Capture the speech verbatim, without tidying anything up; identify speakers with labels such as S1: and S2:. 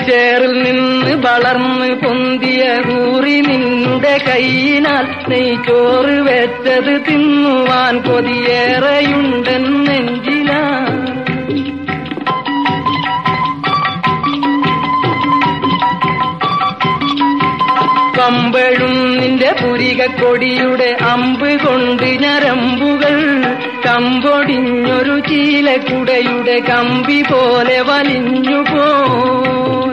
S1: ചേറിൽ നിന്ന് വളർന്ന് പൊന്തിയ കൂറി നിന്റെ കൈയിനാൽ നെയ്ച്ചോറ് വെച്ചത് തിന്നുവാൻ കൊതിയേറെയുണ്ടെന്നെഞ്ചിലാ. കമ്പഴും നിന്റെ പുരികക്കൊടിയുടെ അമ്പ് കൊണ്ട് ഞരമ്പുകൾ കമ്പൊടിഞ്ഞൊരു ചീലക്കുടയുടെ കമ്പി പോലെ വലിഞ്ഞുപോ.